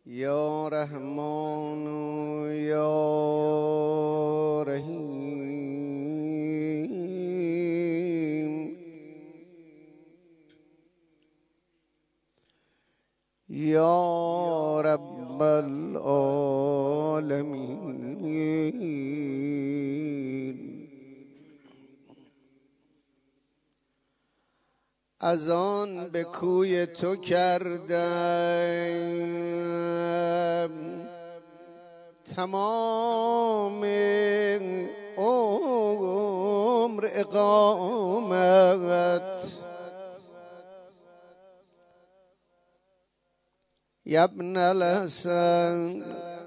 یا رحمان یا رحیم یا رب العالمین. از آن به کوی تو کردم تمام عمر اقامت، یا ابن الحسن.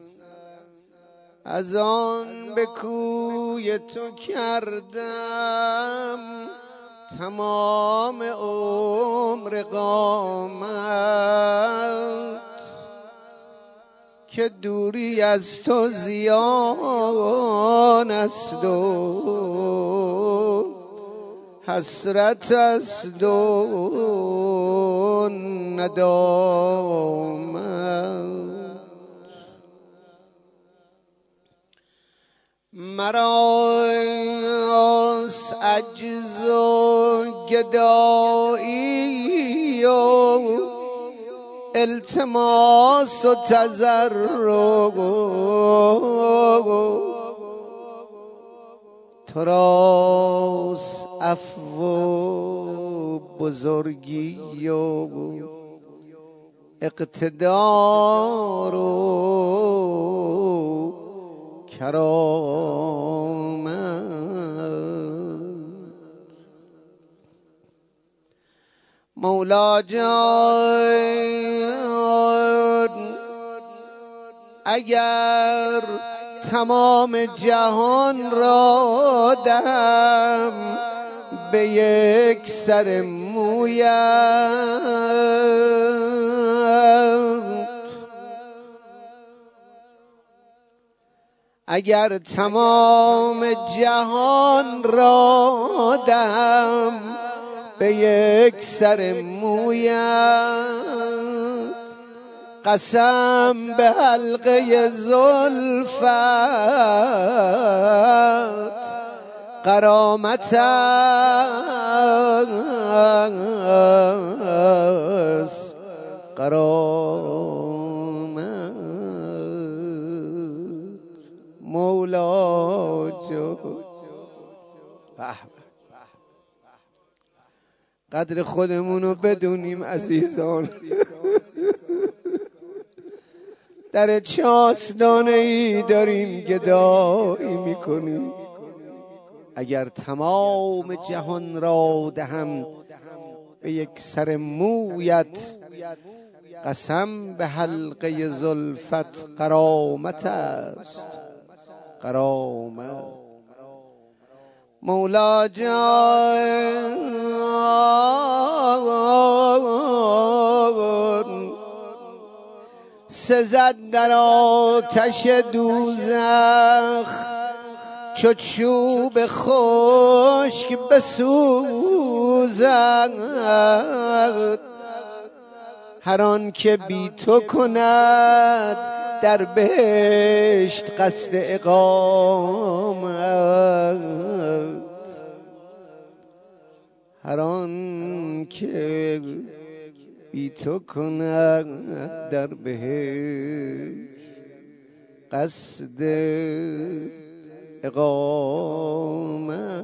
از آن به کوی تو کردم تمام عمر قامت، که دوری از تو زیان است و حسرت است و ندامت. مراست عجز و گدایی و التماس و تضرع، تو راست عفو و بزرگی و اقتدار و کرامت. مولا جان اگر تمام جهان را دهم به یک سر مویت، اگر تمام جهان را دهم به یک سر مویت، قسم به حلقه زلفت غرامت است، غرامت. مولا جو قدر خودمونو بدونیم عزیزان. در چاسدانه‌ای داریم گدایی میکنیم. اگر تمام جهان را دهم به یک سر مویت، قسم به حلقه زلفت غرامت است، غرامت. مولا جان سزد در آتش دوزخ چو چوب خشک بسوزد، هر آن که بی تو کند در بهشت قصد اقامت، هر آن که بی تو کند در بهشت قصد اقامت.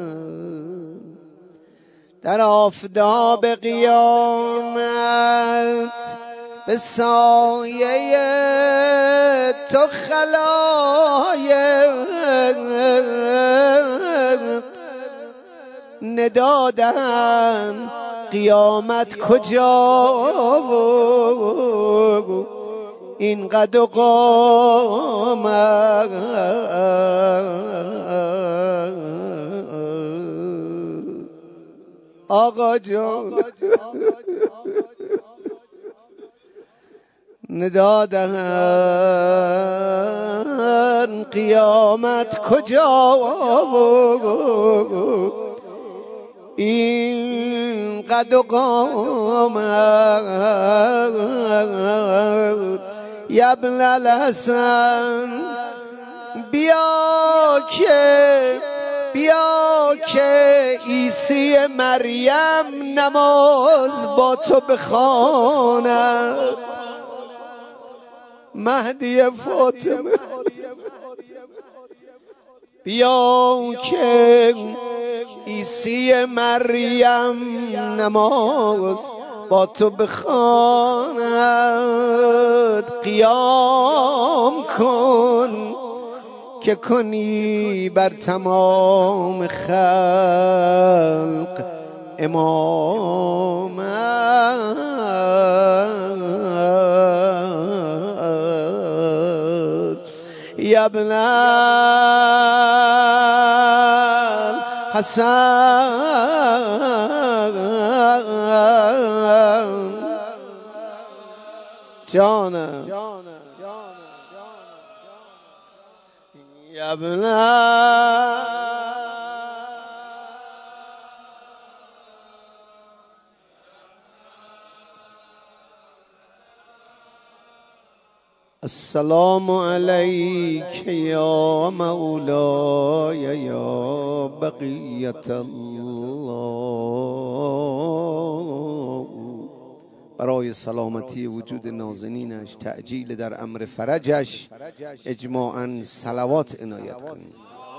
در آفتاب قیامت به سایه تو خلایق ندادن قیامت کجا این قد و قامت. آقا جان ندادن قیامت کجا این قد و قامت. یا ابن الحسن بیا که عیسی مریم نماز با تو بخواند. مهدی فاطمه بیا که عیسی مریم نماز با تو بخواند. قیام کن که کنی بر تمام خلق امامت. یا ابن الحسن جانم یا ابن السلام علیک یا مولاي یا بقیت الله. برای سلامتی وجود نازنینش، تعجیل در امر فرجش، اجماعاً صلوات عنایت کنید.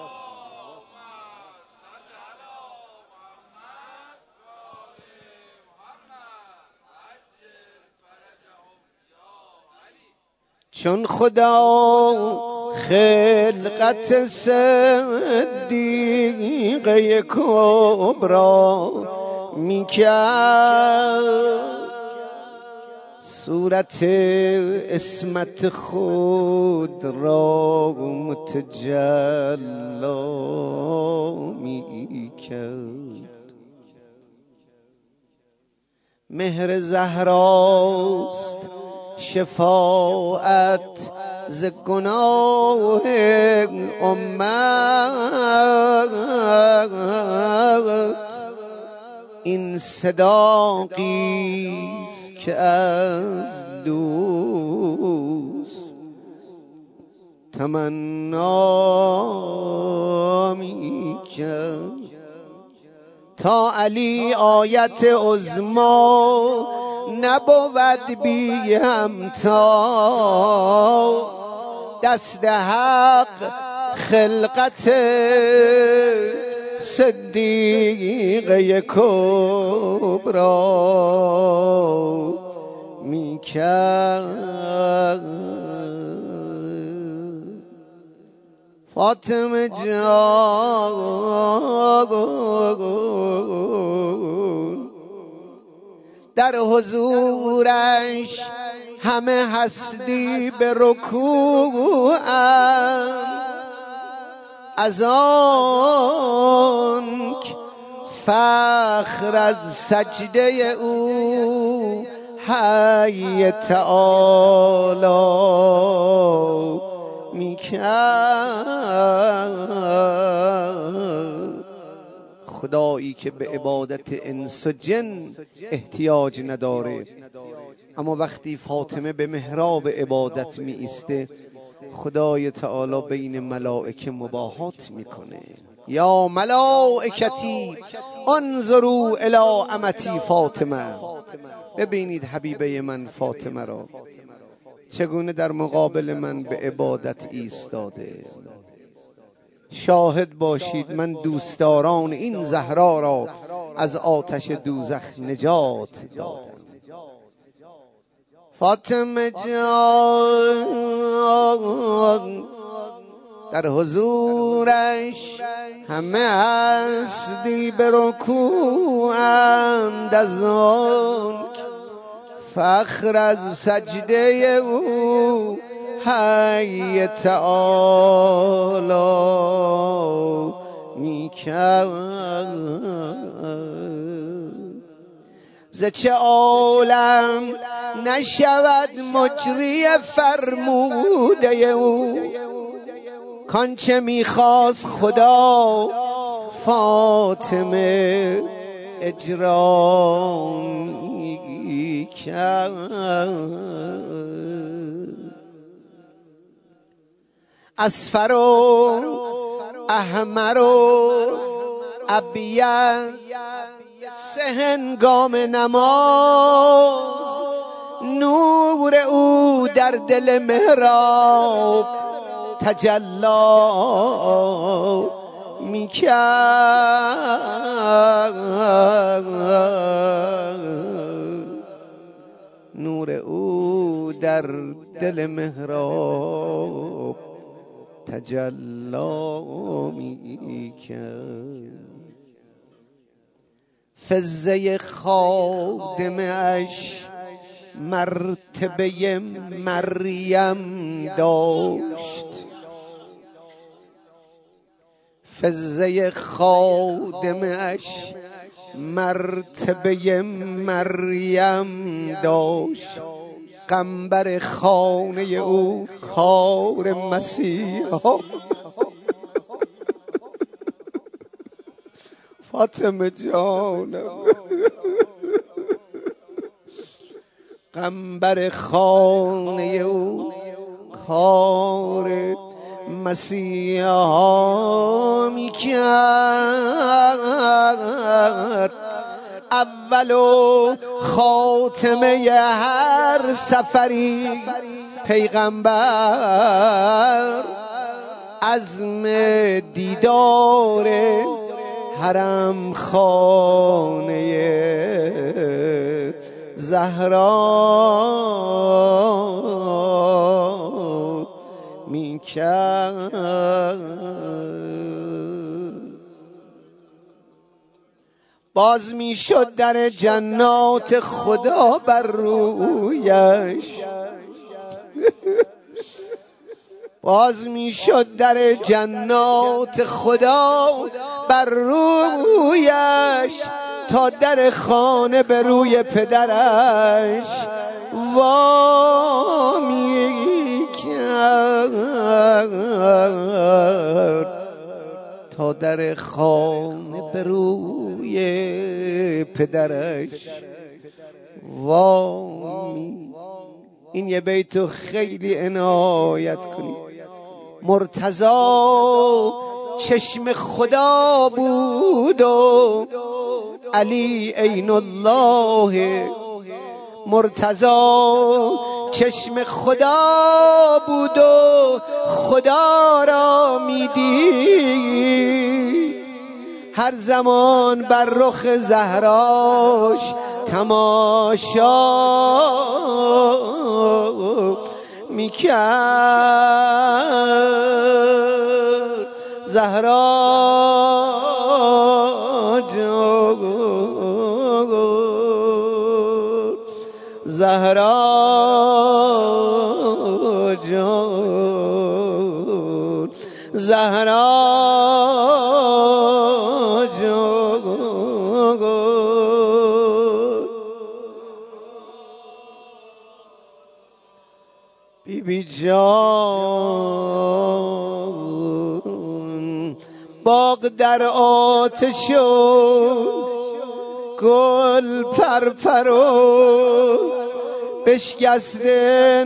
چون خدا خلقت صدیقه کبرا میکرد، صورت اسمت خود را متجلا میکرد. مهر زهراست شفاعت ز گناه امت. این صداقیست که از دوست تمنا می‌کرد. تا علی آیت عظما نبود بی همتا، دست حق خلقت صدیقه کبرا میکرد. فاطمه جان در حضورش همه هستی به رکوعند، از آنک فخر از سجده او حی تعالی میکرد. خدایی که به عبادت انس و جن احتیاج نداره، اما وقتی فاطمه به محراب عبادت می ایسته، خدای تعالی بین ملائکه مباهات میکنه. یا ملائکتی انظروا الی امتی فاطمه. ببینید حبیبه من فاطمه را چگونه در مقابل من به عبادت ایستاده. شاهد باشید من دوستداران این زهرا را از آتش دوزخ نجات دادم. فاطمه جان در حضورش همه هستی به رکوعند، از آن فخر از سجده او حی تعالی میکرد. ز چه عالم نشود مجری فرموده او، کانچه میخواست خدا فاطمه اجرا میکرد. اصفر و احمر و ابیض سه هنگام نماز نور او در دل محراب تجلی میکرد. نور او در دل محراب تجلی میکرد. فزه خادمش مرتبه مریم داشت. فزه خادمش مرتبه مریم داشت. قنبر خانه او کار مسیحا. فاطمه جانم قنبر خانه او کار مسیحا میکرد. اول و خاتمه هر سفری پیغمبر عزم دیدار حرم خانه زهرا میکرد. باز میشد در جنات خدا بر رویش. باز میشد در جنات خدا بر رویش تا در خانه به روی پدرش وامی کرد. تا در خانه به روی پدرش وامی. این یه بیتو خیلی عنایت کنید. مرتضی چشم خدا بود و علی عین الله. مرتضی چشم خدا بود و خدا را میدید. هر زمان بر رخ زهراش تماشا میکرد. زهرا جان، زهرا جان، زهرا جان. بی بی جان باغ در آتش و گل پرپرو بشکسته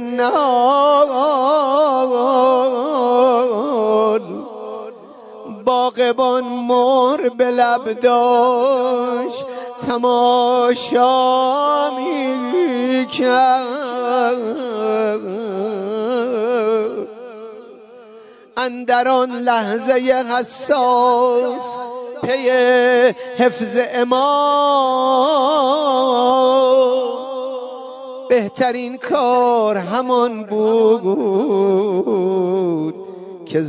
نهال. باغبان مر به لب داشت تماشا میکرد. اندر آن لحظه حساس پی حفظ امام بهترین کار همان بود که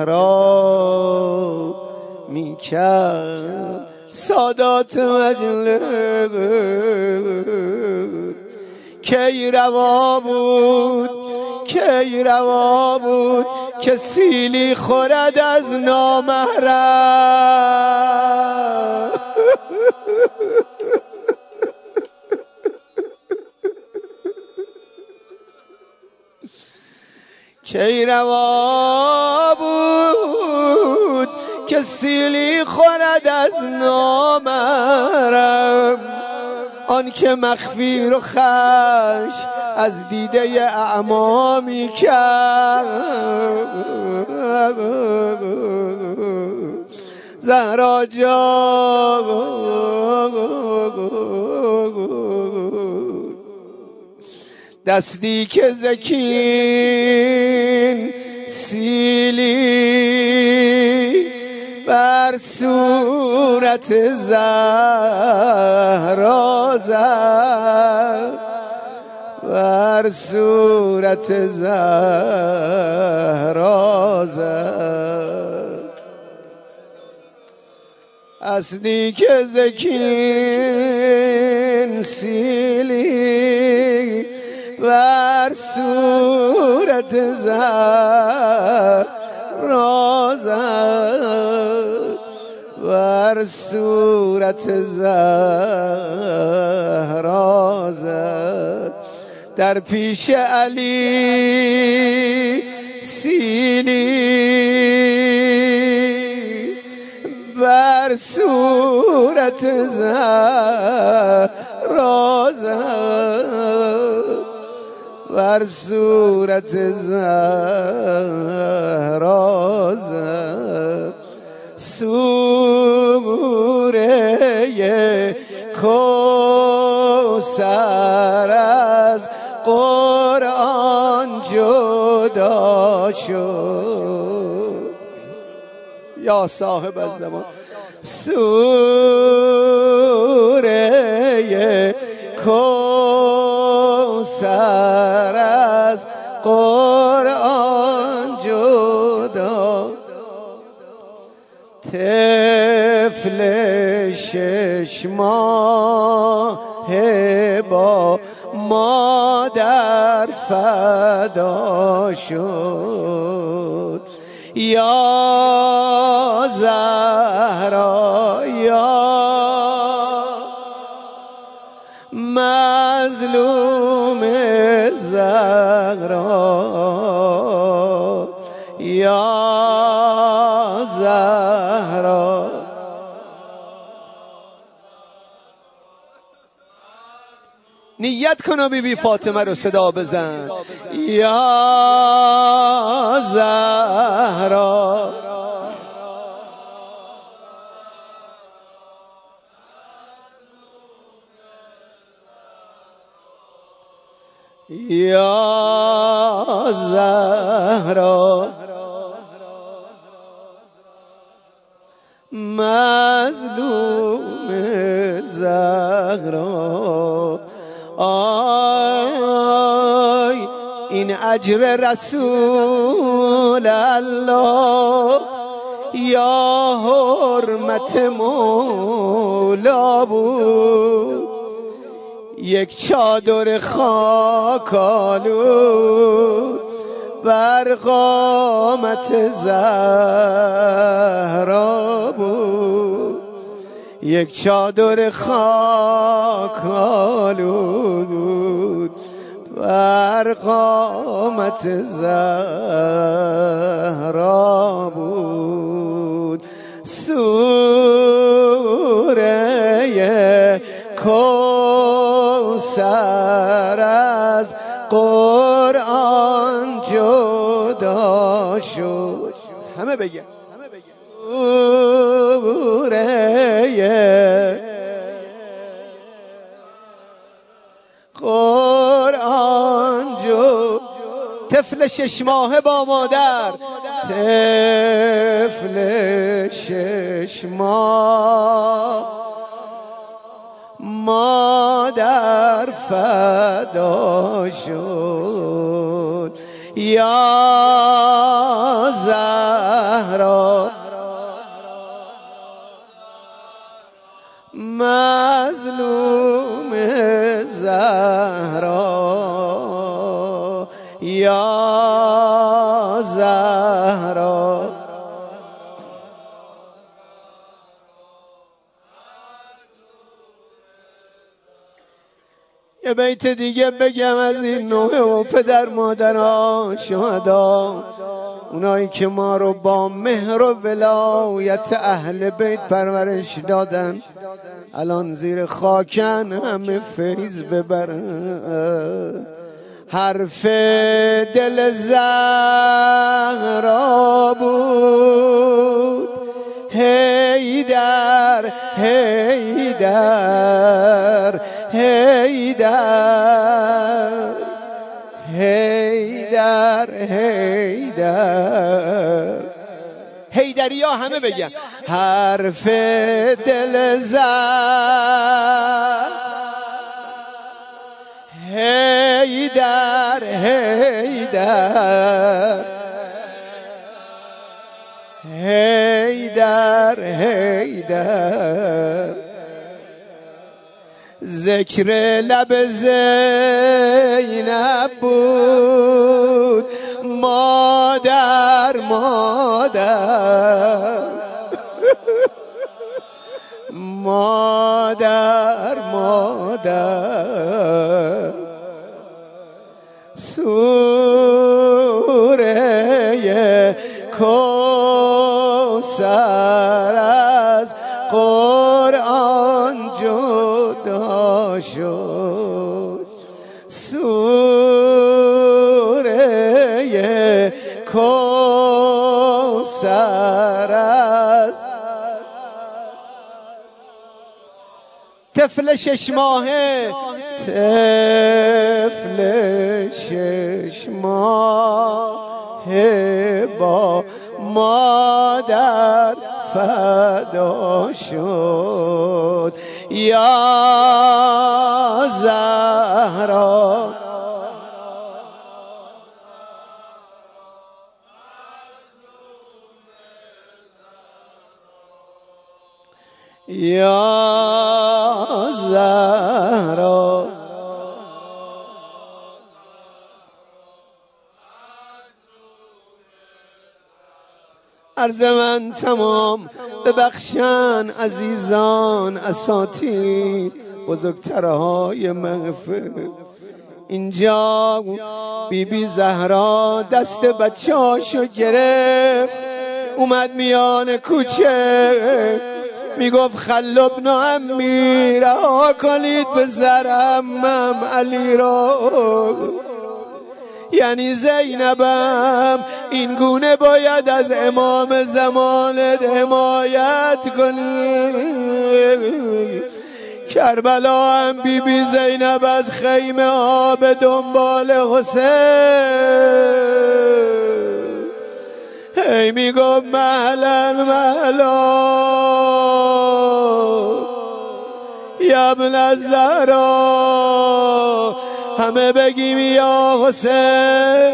زهرا میکرد. سادات مجلس کی روا بود، کی روا بود که سیلی خورد از نامحرم. کی روا بود که سیلی خورد از نامحرم. آن که مخفی رو خش از دیده اعما میکرد. زهرا جان دستی که زکین سیلی بر صورت زهرا زد، بر صورت زهرا زد. دستی که زکین سیلی بر صورت زهرا زد، بر صورت زهرا زد. در پیش علی سیلی بر صورت زهرا زد، بر صورت زهرا زد. سوره کوثر از قرآن جدا شد. یا صاحب الزمان. سوره کوثر از قرآن جدا. طفل 6 ماه با مادر فدا شد. یا زهرا یا مظلوم زهرا، یا زهرا. نیت کن و بی فاطمه رو صدا بزن. یا زهرا یا زهرا مظلوم زهرا. آی این اجر رسول الله یا حرمت مولا بود. یک چادر خاک آلود بر قامت زهرا بود. یک چادر خاک آلود بر قامت زهرا بود. سوره کوثر از قرآن جدا شد. همه بگن سوره قرآن جدا. طفل 6 ماه با مادر، طفل 6 ماه مادر فدا شد. یا زهرا مظلوم زهرا، یا زهرا یه بیت دیگه بگم از این نوع و پدر مادرها شهدا، اونایی که ما رو با مهر و ولایت اهل بیت پرورش دادن، الان زیر خاکن همه فیض ببرن. حرف دل زهرا بود حیدر حیدر حیدر حیدر حیدر حیدری ها همه بگن حرف دل زهرا حیدر حیدر حیدر حیدر ذکر لب زینب بود مادر مادر مادر مادر سوره کوثر از قرآن جدا شد سوره کوثر از طفل 6 ماهه طفل 6 ماهه با مادر فدا شد یا زهرا یا زهرا عرض من تمام ببخشن عزیزان اساتید بزرگترهای مغفر اینجا بی زهرا دست بچه‌اشو گرفت اومد میان کوچه میگفت خل ابن عمی رها کنید پسر عمم علی را یعنی زینبم این گونه باید از امام زمانت حمایت کنی کربلا هم بی زینب از خیمه ها به دنبال حسین هی میگفت مهلا مهلا یا ابن الزهرا همه بگیم یا حسین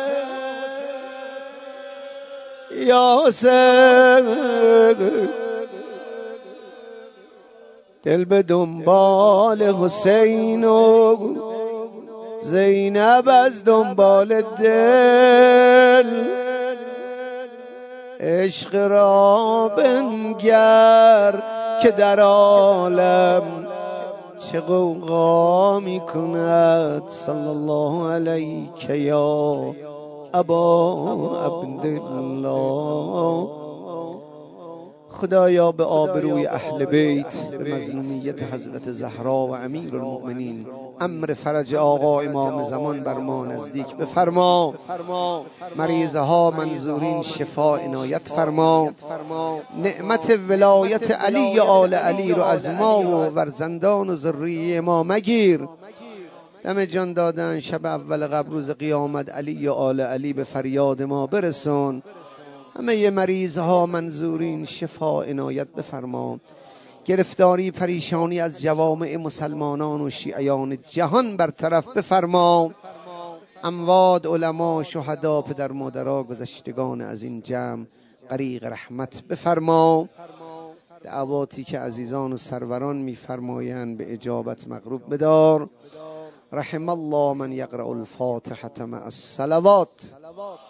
یا حسین دل به دنبال حسین و زینب از دنبال دل عشق را بنگر که در عالم چه غوغا می کند صلی الله علیک یا ابا عبدالله خدایا به آبروی اهل بیت به مظلومیت حضرت زهرا و امیر المؤمنین امر فرج آقا امام زمان بر ما نزدیک بفرما مریضها منظورین شفا عنایت فرما نعمت ولایت علی و آل علی رو از ما و فرزندان و ذریه ما مگیر دم جان دادن شب اول قبل روز قیامت علی و آل علی به فریاد ما برسون همه مریض ها منظورین شفا عنایت بفرما گرفتاری پریشانی از جوامع مسلمانان و شیعیان جهان برطرف بفرما اموات علما شهدا پدر مادرها گذشتگان از این جمع غریق رحمت بفرما دعواتی که عزیزان و سروران میفرمایند به اجابت مغروب بدار رحم الله من یقرأ الفاتحة مع الصلوات